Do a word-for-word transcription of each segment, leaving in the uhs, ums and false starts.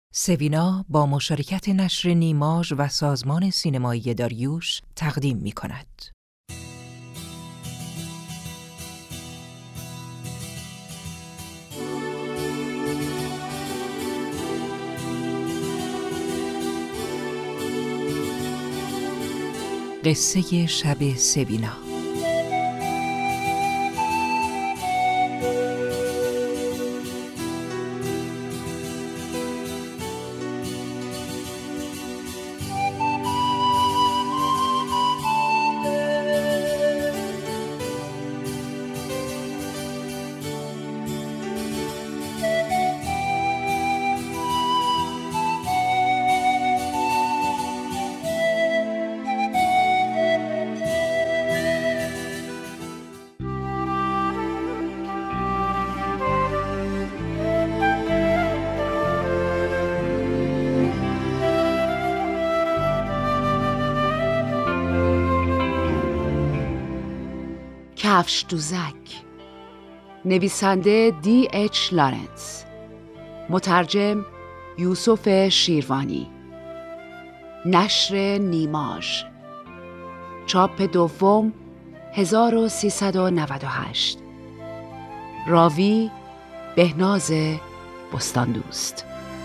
سوینا با مشارکت نشر نیماژ و سازمان سینمایی داریوش تقدیم می کند. قصه شب سوینا. کفش دوزک. نویسنده دی اچ لارنس. مترجم یوسف شیروانی. نشر نیماژ. چاپ دوم هزار و سیصد و نود و هشت. راوی بهناز بستاندوست.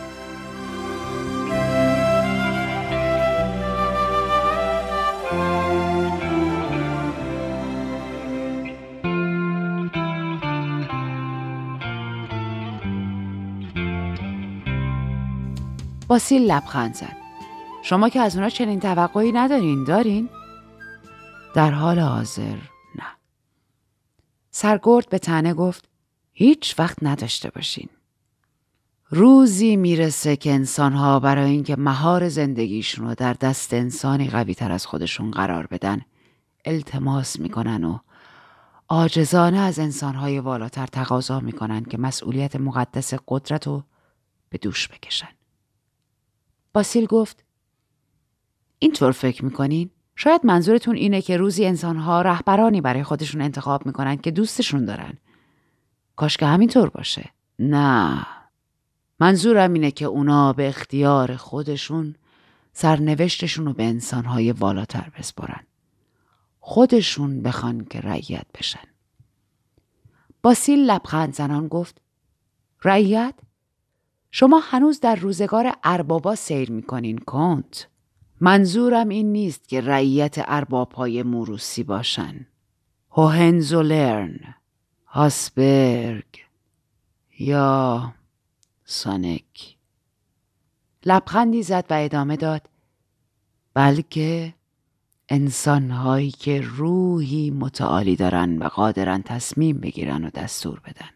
باسیل لبخند زد. شما که از اونا چنین توقعی ندارین، دارین؟ در حال حاضر نه. سرگرد به طعنه گفت هیچ وقت نداشته باشین. روزی میرسه که انسان‌ها برای اینکه مهار زندگیشون رو در دست انسانی قوی تر از خودشون قرار بدن التماس میکنن و عاجزانه از انسان‌های والاتر تقاضا میکنن که مسئولیت مقدس قدرت رو به دوش بکشن. باسیل گفت اینطور فکر میکنین؟ شاید منظورتون اینه که روزی انسان‌ها رهبرانی برای خودشون انتخاب میکنن که دوستشون دارن. کاش که همینطور باشه. نه. منظورم اینه که اونا به اختیار خودشون سرنوشتشون رو به انسان‌های والاتر بسپارن. خودشون بخوان که رعیت بشن. باسیل لبخند زنان گفت رعیت؟ شما هنوز در روزگار اربابا سیر میکنین کنت. منظورم این نیست که رعیت ارباب‌های موروثی باشن. هوهنزولرن، هاسبرگ یا سانک. لبخندی زد و ادامه داد بلکه انسان‌هایی که روحی متعالی دارن و قادرن تصمیم بگیرن و دستور بدن.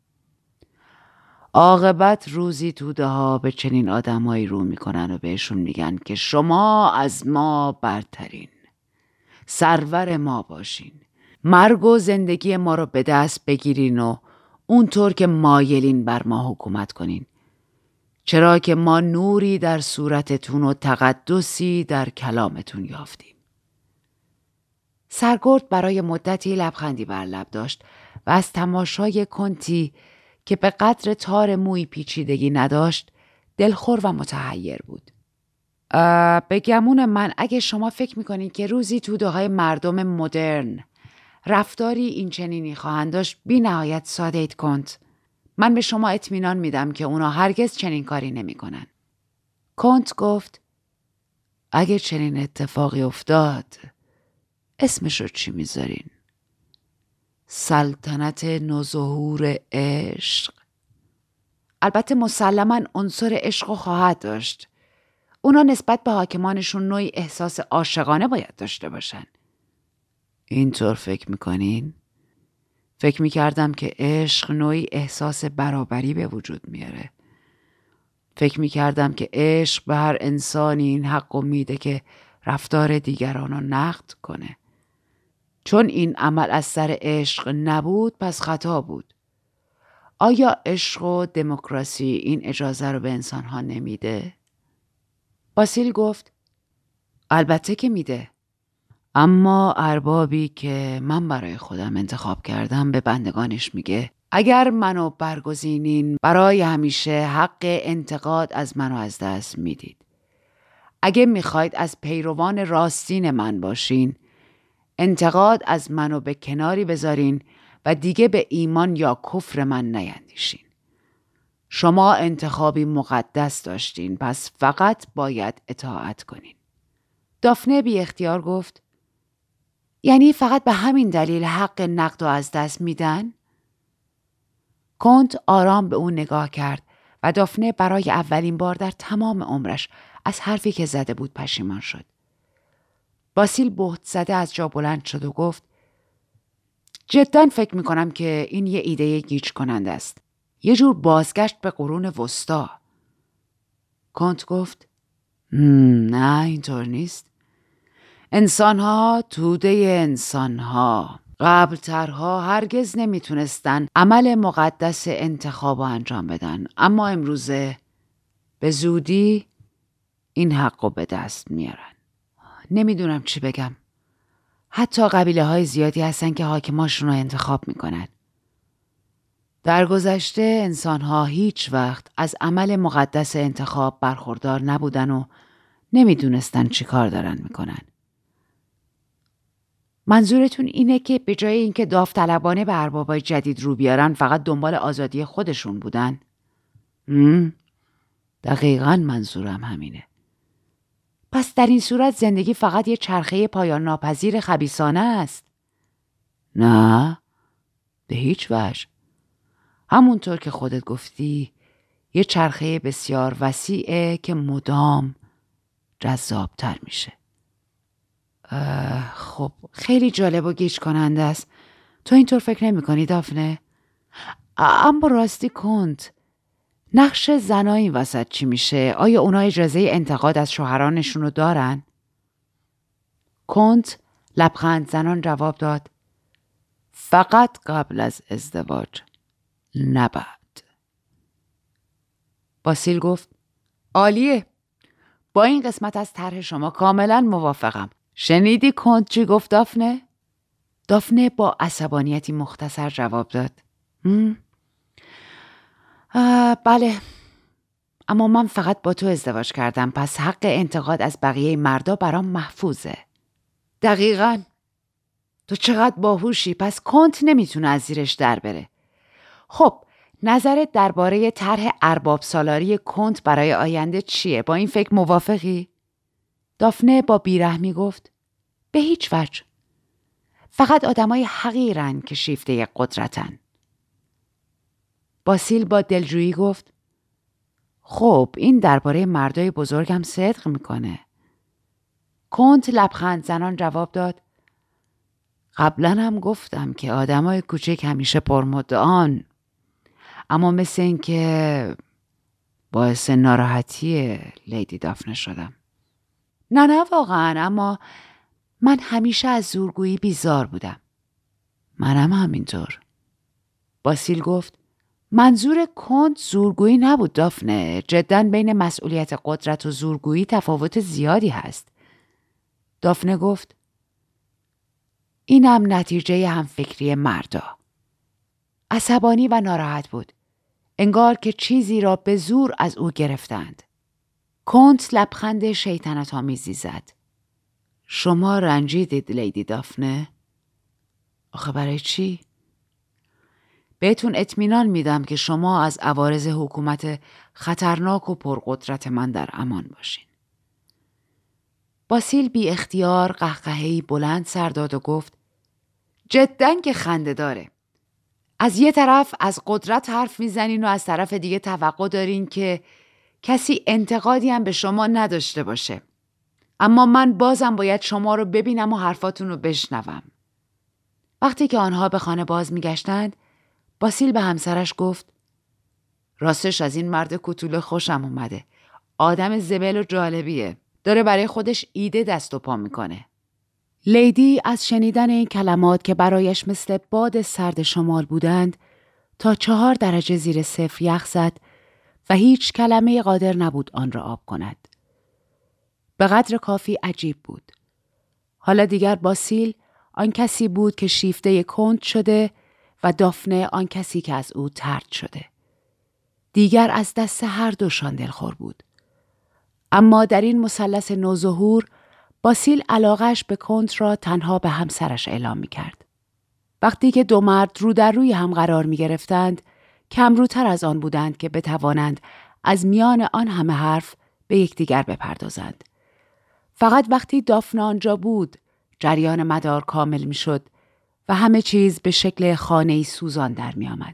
عاقبت روزی توده ها به چنین آدمایی رو میکنن و بهشون میگن که شما از ما برترین، سرور ما باشین، مرگ و زندگی ما رو به دست بگیرین و اونطور که مایلین بر ما حکومت کنین، چرا که ما نوری در صورتتون و تقدسی در کلامتون یافتیم. سرگرد برای مدتی لبخندی بر لب داشت و از تماشای کنتی که به قدر تار موی پیچیدگی نداشت دلخور و متحیر بود. به گمون من اگه شما فکر میکنین که روزی توده های مردم مدرن رفتاری این چنینی خواهند داشت، بی نهایت ساده اید کنت. من به شما اطمینان میدم که اونا هرگز چنین کاری نمی کنن. کنت گفت اگه چنین اتفاقی افتاد اسمش رو چی میذارین؟ سلطنت نوظهور عشق؟ البته مسلماً عنصر عشق رو خواهد داشت. اونا نسبت به حاکمانشون نوعی احساس عاشقانه باید داشته باشن. اینطور فکر میکنین؟ فکر میکردم که عشق نوعی احساس برابری به وجود میاره. فکر میکردم که عشق به هر انسانی این حق میده که رفتار دیگران رو نقد کنه. چون این عمل از سر عشق نبود پس خطا بود. آیا عشق و دموکراسی این اجازه رو به انسانها نمیده؟ باسیل گفت البته که میده. اما اربابی که من برای خودم انتخاب کردم به بندگانش میگه اگر منو برگزینین برای همیشه حق انتقاد از منو از دست میدید. اگه میخواید از پیروان راستین من باشین، انتقاد از منو به کناری بذارین و دیگه به ایمان یا کفر من نیندیشین. شما انتخابی مقدس داشتین، پس فقط باید اطاعت کنین. دافنه بی اختیار گفت: یعنی فقط به همین دلیل حق نقد رو از دست میدن؟ کنت آرام به اون نگاه کرد و دافنه برای اولین بار در تمام عمرش از حرفی که زده بود پشیمان شد. باسیل بهت زده از جا بلند شد و گفت: جداً فکر میکنم که این یه ایده گیج کننده است. یه جور بازگشت به قرون وسطا. کنت گفت: نه اینطور نیست. انسانها توده انسانها قبلترها هرگز نمیتونستن عمل مقدس انتخاب رو انجام بدن، اما امروزه به زودی این حق رو به دست میارن. نمیدونم چی بگم. حتی قبیله های زیادی هستن که حاکماشون رو انتخاب میکنن. در گذشته انسانها هیچ وقت از عمل مقدس انتخاب برخوردار نبودن و نمیدونستن چی کار دارن میکنن. منظورتون اینه که به جای اینکه داوطلبانه به اربابای جدید رو بیارن فقط دنبال آزادی خودشون بودن؟ هم؟ دقیقاً منظورم همینه. پس در این صورت زندگی فقط یه چرخه پایان ناپذیر خبیثانه است؟ نه، به هیچ وجه. همونطور که خودت گفتی یه چرخه بسیار وسیعه که مدام جذابتر میشه. خب خیلی جالب و گیج کننده است. تو اینطور فکر نمی کنی دافنه؟ اما راستی کنت، نقش زنای این وسط چی میشه؟ آیا اونا اجازه انتقاد از شوهرانشون رو دارن؟ کنت لبخند زنان جواب داد: فقط قبل از ازدواج، نه بعد. باسیل گفت: عالیه. با این قسمت از طرح شما کاملا موافقم. شنیدی کنت چی گفت دافنه؟ دافنه با عصبانیتی مختصر جواب داد: بله، اما من فقط با تو ازدواج کردم، پس حق انتقاد از بقیه مردا برام محفوظه. دقیقاً. تو چقدر باهوشی، پس کنت نمیتونه از زیرش در بره. خب نظرت درباره طرح ارباب سالاری کنت برای آینده چیه؟ با این فکر موافقی؟ دافنه با بیرحمی گفت: به هیچ وجه. فقط آدمای حقیرن که شیفته قدرتن. باسیل با دلجویی گفت: خب این درباره مردای بزرگم صدق میکنه. کنت لبخند زنان جواب داد: قبلا هم گفتم که آدمای کوچک همیشه پرمدعان، اما مثل این که باعث ناراحتی لیدی دافنه شدم. نه نه واقعا، اما من همیشه از زورگویی بیزار بودم. منم همینطور. باسیل گفت: منظور کنت زورگویی نبود دافنه. جداً بین مسئولیت قدرت و زورگویی تفاوت زیادی هست. دافنه گفت: اینم نتیجه همفکری مردا. عصبانی و ناراحت بود. انگار که چیزی را به زور از او گرفتند. کنت لبخند شیطنت آمیزی زد. شما رنجیدید لیدی دافنه؟ آخه برای چی؟ بهتون اطمینان میدم که شما از عوارض حکومت خطرناک و پرقدرت من در امان باشین. باسیل بی اختیار قهقهه‌ای بلند سر داد و گفت: جداً که خنده داره. از یه طرف از قدرت حرف میزنین و از طرف دیگه توقع دارین که کسی انتقادی هم به شما نداشته باشه. اما من بازم باید شما رو ببینم و حرفاتون رو بشنوم. وقتی که آنها به خانه باز میگشتند، باسیل به همسرش گفت: راستش از این مرد کوتوله خوشم اومده. آدم زبل و جالبیه. داره برای خودش ایده دست و پا میکنه. لیدی از شنیدن این کلمات که برایش مثل باد سرد شمال بودند تا چهار درجه زیر صفر یخ زد و هیچ کلمه قادر نبود آن را آب کند. به قدر کافی عجیب بود. حالا دیگر باسیل آن کسی بود که شیفته کنت شده و دافنه آن کسی که از او طرد شده. دیگر از دست هر دوشان دلخور بود. اما در این مثلث نوظهور باسیل علاقش به کنت را تنها به همسرش اعلام می کرد. وقتی که دو مرد رو در روی هم قرار می گرفتند، کمروتر از آن بودند که بتوانند از میان آن همه حرف به یکدیگر بپردازند. فقط وقتی دافنه آنجا بود، جریان مدار کامل می شد و همه چیز به شکل خانه‌ای سوزان در می آمد.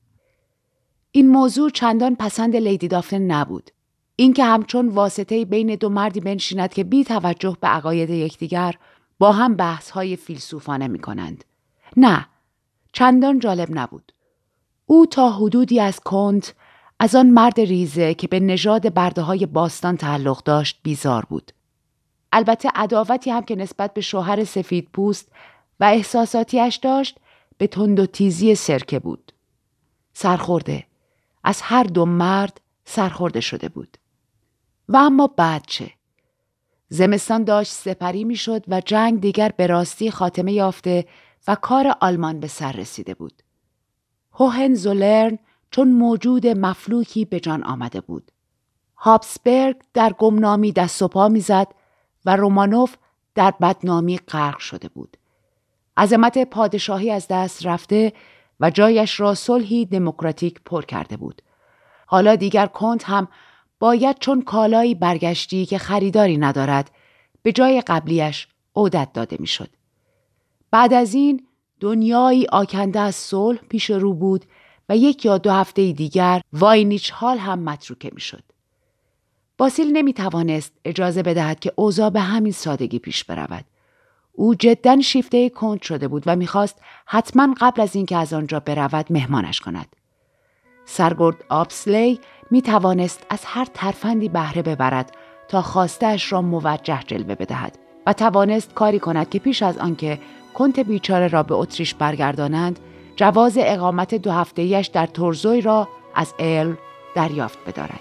این موضوع چندان پسند لیدی دافنه نبود. اینکه همچون واسطه‌ای بین دو مردی بنشیند که بی توجه به عقاید یکدیگر با هم بحث‌های فیلسوفانه می‌کنند. نه، چندان جالب نبود. او تا حدودی از کنت، از آن مرد ریزه که به نژاد برده‌های باستان تعلق داشت بیزار بود. البته عداوتی هم که نسبت به شوهر سفید پوست و احساساتیش داشت به تند و تیزی سرکه بود. سرخورده، از هر دو مرد سرخورده شده بود. و اما بعد چه؟ زمستان داشت سپری می شد و جنگ دیگر به راستی خاتمه یافته و کار آلمان به سر رسیده بود. هوهنزولرن چون موجود مفلوکی به جان آمده بود. هابسبرگ در گمنامی دست و پا می زد و رومانوف در بدنامی غرق شده بود. عظمت پادشاهی از دست رفته و جایش را صلحی دموکراتیک پر کرده بود. حالا دیگر کنت هم باید چون کالایی برگشتی که خریداری ندارد به جای قبلیش عودت داده می شد. بعد از این دنیایی آکنده از صلح پیش رو بود و یک یا دو هفته دیگر واینیچ هال هم متروکه می شد. باسیل نمی توانست اجازه بدهد که اوضاع به همین سادگی پیش برود. او جداً شیفته کنت شده بود و می‌خواست حتماً قبل از اینکه از آنجا برود مهمانش کند. سرگرد آبسلی می توانست از هر ترفندی بهره ببرد تا خواسته‌اش را موجه جلوه بدهد و توانست کاری کند که پیش از آنکه کنت بیچاره را به اتریش برگردانند، جواز اقامت دو هفته‌ایش در تورزوی را از ارل دریافت بدارد.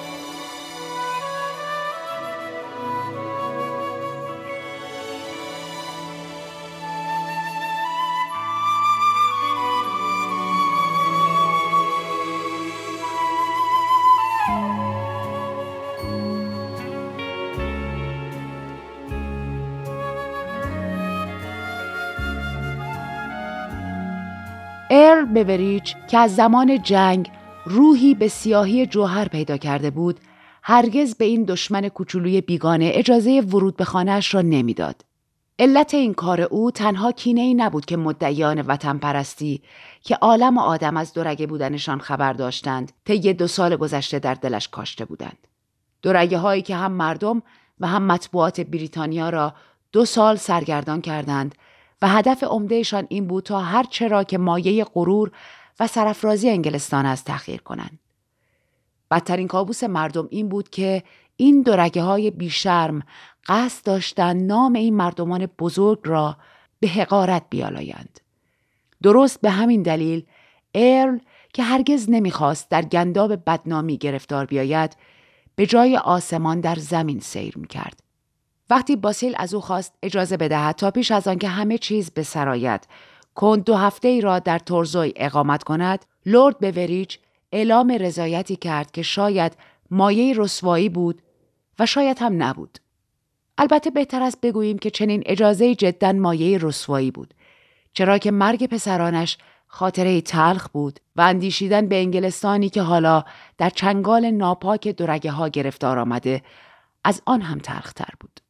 ارل بوریج که از زمان جنگ روحی به سیاهی جوهر پیدا کرده بود، هرگز به این دشمن کوچولوی بیگانه اجازه ورود به خانه‌اش را نمیداد. علت این کار او تنها کینه‌ای نبود که مدعیان وطن پرستی که عالم و آدم از دورگه بودنشان خبر داشتند طی دو سال گذشته در دلش کاشته بودند. دورگه هایی که هم مردم و هم مطبوعات بریتانیا را دو سال سرگردان کردند و هدف عمدهشان این بود تا هر چرا که مایه غرور و سرافرازی انگلستان است تحقیر کنند. بدترین کابوس مردم این بود که این دورگه های بیشرم قصد داشتند نام این مردمان بزرگ را به حقارت بیالایند. درست به همین دلیل ارل که هرگز نمیخواست در گنداب بدنامی گرفتار بیاید، به جای آسمان در زمین سیر میکرد. وقتی باسیل از او خواست اجازه بدهد تا پیش از آن که همه چیز به سر آید، کنت دو هفته ای را در تورزوی اقامت کند، لورد بوریج اعلام رضایتی کرد که شاید مایه رسوایی بود و شاید هم نبود. البته بهتر است بگوییم که چنین اجازه جداً مایه رسوایی بود، چرا که مرگ پسرانش خاطره تلخ بود و اندیشیدن به انگلستانی که حالا در چنگال ناپاک دورگه ها گرفتار آمده از آن هم تلختر بود.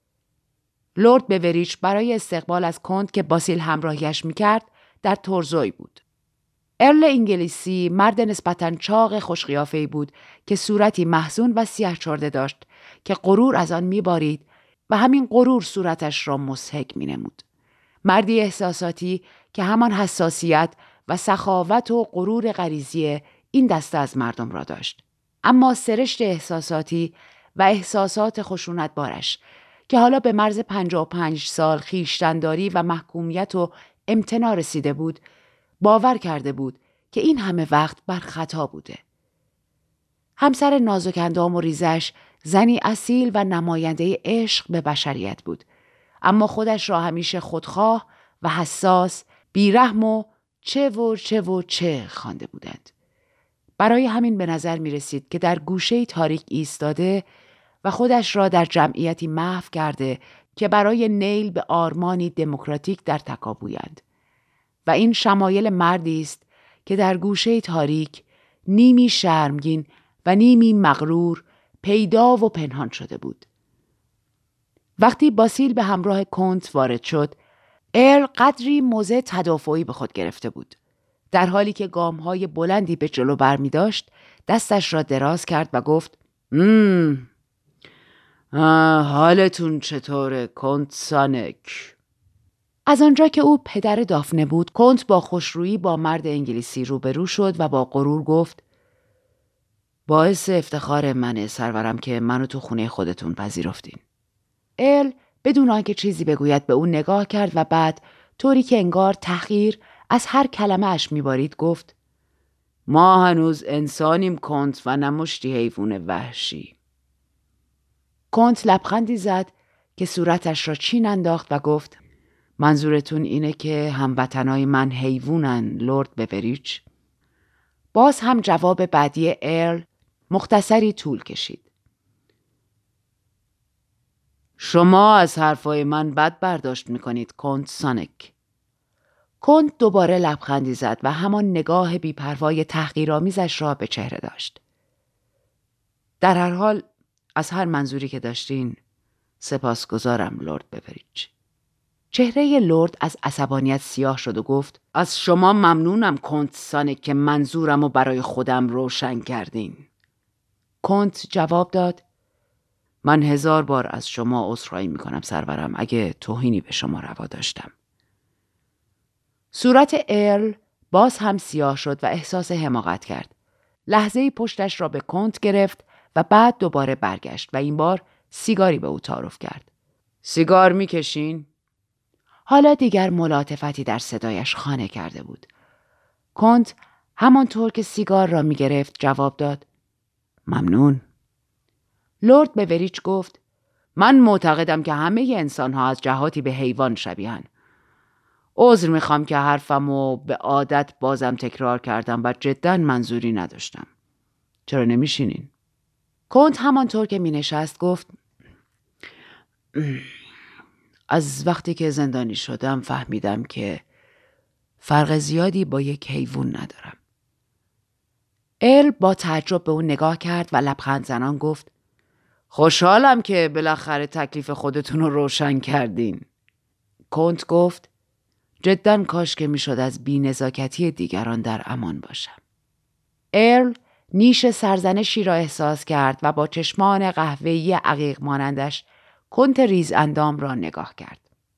لورد بوریج برای استقبال از کنت که باسیل همراهیش میکرد در تورزوی بود. ارل انگلیسی مرد نسبتاً چاق خوشقیافه‌ای بود که صورتی محزون و سیاه چرده داشت که غرور از آن میبارید و همین غرور صورتش را مضحک مینمود. مردی احساساتی که همان حساسیت و سخاوت و غرور غریزی این دسته از مردم را داشت. اما سرشت احساساتی و احساسات خشونت بارش که حالا به مرز پنجاه و پنج سال خویشتن‌داری و محکومیت و امتناع رسیده بود، باور کرده بود که این همه وقت بر خطا بوده. همسر نازک اندام و ریزش زنی اصیل و نماینده عشق به بشریت بود، اما خودش را همیشه خودخواه و حساس، بیرحم و چه و چه و چه خوانده بودند. برای همین به نظر می رسید که در گوشه تاریک ایستاده و خودش را در جمعیتی محو کرده که برای نیل به آرمانی دموکراتیک در تکاپویند و این شمایل مردی است که در گوشه تاریک نیمی شرمگین و نیمی مغرور پیدا و پنهان شده بود. وقتی باسیل به همراه کنت وارد شد، ارل قدری موضع تدافعی به خود گرفته بود. در حالی که گام‌های بلندی به جلو برمی داشت، دستش را دراز کرد و گفت مم. حالتون چطوره کنت سانک؟ از آنجا که او پدر دافنه بود، کنت با خوشرویی با مرد انگلیسی روبرو شد و با غرور گفت باعث افتخار منه سرورم که منو تو خونه خودتون پذیرفتین. ارل بدون آنکه چیزی بگوید به او نگاه کرد و بعد طوری که انگار تحقیر از هر کلمه اش میبارید گفت ما هنوز انسانیم کنت و نمشتی حیوان وحشی. کنت لبخندی زد که صورتش را چین انداخت و گفت منظورتون اینه که هموطنای من حیوانن لورد بوریچ؟ باز هم جواب بعدی ارل مختصری طول کشید. شما از حرفای من بد برداشت میکنید کنت سانک. کنت دوباره لبخندی زد و همان نگاه بی‌پروای تحقیرآمیزش را به چهره داشت. در هر حال از هر منظوری که داشتین سپاسگزارم لورد بوریچ. چهره لورد از عصبانیت سیاه شد و گفت از شما ممنونم کنت سانک که منظورم رو برای خودم روشن کردین. کنت جواب داد من هزار بار از شما عذرخواهی میکنم سرورم اگه توهینی به شما روا داشتم. صورت ارل باز هم سیاه شد و احساس حماقت کرد. لحظه‌ای پشتش را به کنت گرفت و بعد دوباره برگشت و این بار سیگاری به او تعارف کرد. سیگار میکشین؟ حالا دیگر ملاطفتی در صدایش خانه کرده بود. کنت همانطور که سیگار را میگرفت جواب داد ممنون. لورد بوریچ گفت من معتقدم که همه انسان ها از جهاتی به حیوان شبیهن. عذر میخوام که حرفمو به عادت بازم تکرار کردم و جدا منظوری نداشتم. چرا نمیشینین؟ کنت همانطور که مینشست گفت از وقتی که زندانی شدم فهمیدم که فرق زیادی با یک حیوان ندارم. ارل با تعجب به اون نگاه کرد و لبخند زنان گفت خوشحالم که بالاخره تکلیف خودتون رو روشن کردین. کنت گفت جداً کاش که میشد از بی‌نزاکتی دیگران در امان باشم. ارل نیش سرزنشی را احساس کرد و با چشمان قهوه‌ای عقیق مانندش کنت ریز اندام را نگاه کرد.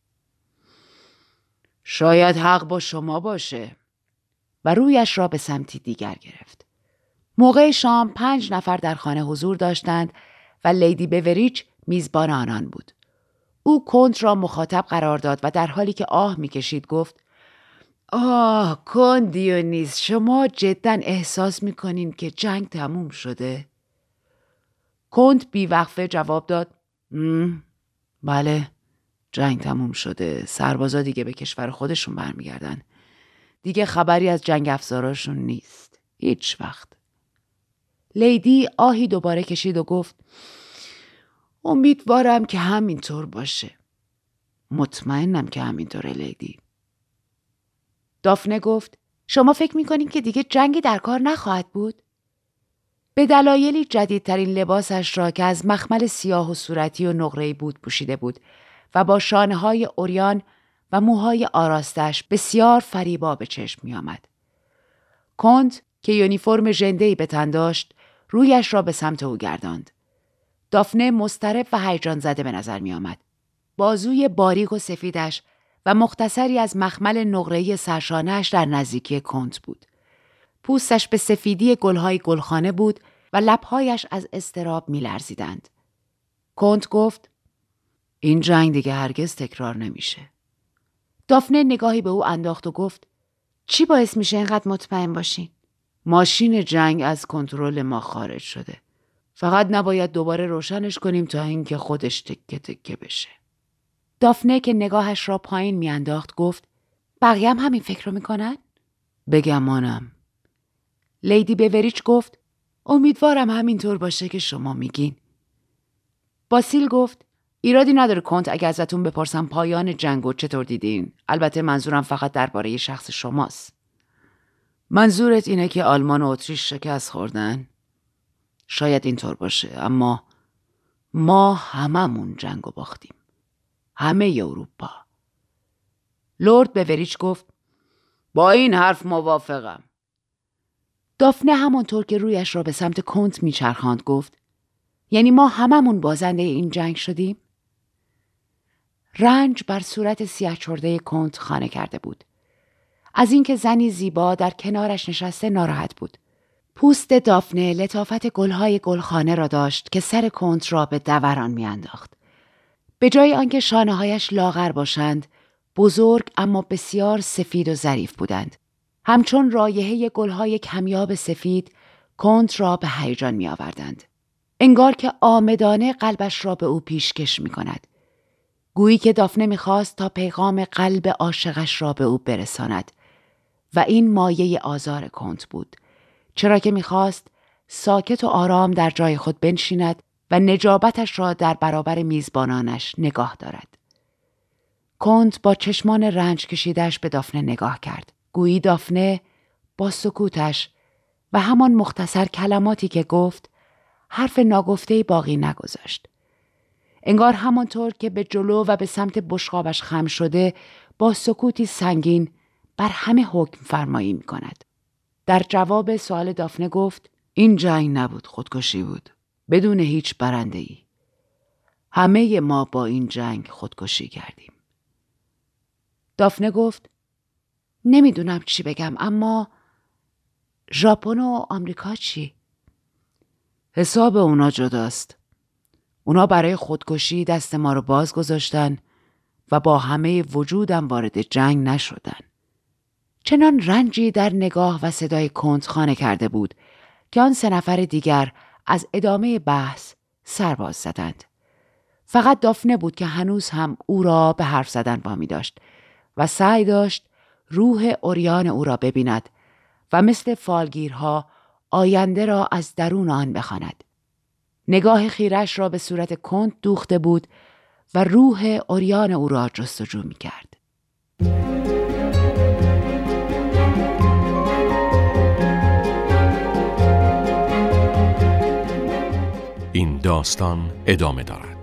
شاید حق با شما باشه. و رویش را به سمتی دیگر گرفت. موقع شام پنج نفر در خانه حضور داشتند و لیدی بوریچ میزبان آنان بود. او کنت را مخاطب قرار داد و در حالی که آه میکشید گفت آه کن دیونیس، شما جداً احساس میکنین که جنگ تموم شده؟ کنت بیوقفه جواب داد بله جنگ تموم شده. سربازا دیگه به کشور خودشون برمیگردن. دیگه خبری از جنگ افزاراشون نیست. هیچ وقت. لیدی آهی دوباره کشید و گفت امیدوارم که همینطور باشه. مطمئنم که همینطوره لیدی. دافنه گفت شما فکر میکنین که دیگه جنگی در کار نخواهد بود؟ به دلایلی جدیدترین لباسش را که از مخمل سیاه و صورتی و نقره‌ای بود پوشیده بود و با شانه‌های عریان و موهای آراستش بسیار فریبا به چشم می آمد. کنت که یونیفرم ژنده‌ای به تن داشت رویش را به سمت او گرداند. دافنه مضطرب و هیجان زده به نظر می آمد. بازوی باریک و سفیدش و مختصری از مخمل نقره‌ای سرشانه‌اش در نزدیکی کنت بود. پوستش به سفیدی گلهای گلخانه بود و لبهایش از اضطراب می لرزیدند. کنت گفت این جنگ دیگه هرگز تکرار نمیشه. دافنه نگاهی به او انداخت و گفت چی باعث میشه اینقدر مطمئن باشین؟ ماشین جنگ از کنترل ما خارج شده. فقط نباید دوباره روشنش کنیم تا اینکه خودش تکه تکه بشه. دافنه که نگاهش را پایین میانداخت گفت بقیه هم همین فکر رو میکنن؟ بگمانم. لیدی بیوریج گفت امیدوارم همینطور باشه که شما میگین. باسیل گفت ایرادی نداره کنت، اگه ازتون بپرسم پایان جنگو چطور دیدین؟ البته منظورم فقط درباره شخص شماست. منظورت اینه که آلمان و اتریش شکست خوردن؟ شاید اینطور باشه، اما ما هممون جنگو باختیم. همه اروپا. لورد بیوریج گفت با این حرف موافقم. دافنه همانطور که رویش را به سمت کنت میچرخاند گفت یعنی ما هممون بازنده این جنگ شدیم؟ رنج بر صورت سیاه چرده کنت خانه کرده بود. از اینکه زنی زیبا در کنارش نشسته ناراحت بود. پوست دافنه لطافت گلهای گلخانه را داشت که سر کنت را به دوران میانداخت. به جای آنکه شانه‌هایش لاغر باشند، بزرگ اما بسیار سفید و ظریف بودند. همچون رایحه گلهای کمیاب سفید کنت را به هیجان می آوردند. انگار که آمدانه قلبش را به او پیشکش می کند. گویی که دافنه می خواست تا پیغام قلب عاشقش را به او برساند و این مایه آزار کنت بود، چرا که می خواست ساکت و آرام در جای خود بنشیند و نجابتش را در برابر میزبانانش نگاه دارد. کنت با چشمان رنج کشیدش به دافنه نگاه کرد. گویی دافنه با سکوتش و همان مختصر کلماتی که گفت حرف ناگفته‌ای باقی نگذاشت. انگار همانطور که به جلو و به سمت بشقابش خم شده با سکوتی سنگین بر همه حکم فرمایی می کند. در جواب سوال دافنه گفت این جنگ نبود، خودکشی بود، بدون هیچ برنده‌ای. همه ما با این جنگ خودکشی کردیم. دافنه گفت نمیدونم چی بگم، اما ژاپن و آمریکا چی؟ حساب اونا جداست. اونا برای خودکشی دست ما رو باز گذاشتن و با همه وجودم وارد جنگ نشدن. چنان رنجی در نگاه و صدای کنت خانه کرده بود که آن سه نفر دیگر از ادامه بحث سر باز زدند. فقط دافنه بود که هنوز هم او را به حرف زدن وامی داشت و سعی داشت روح عریان او را ببیند و مثل فالگیرها آینده را از درون آن بخواند. نگاه خیرش را به صورت کنت دوخته بود و روح عریان او را جستجو می کرد. این داستان ادامه دارد.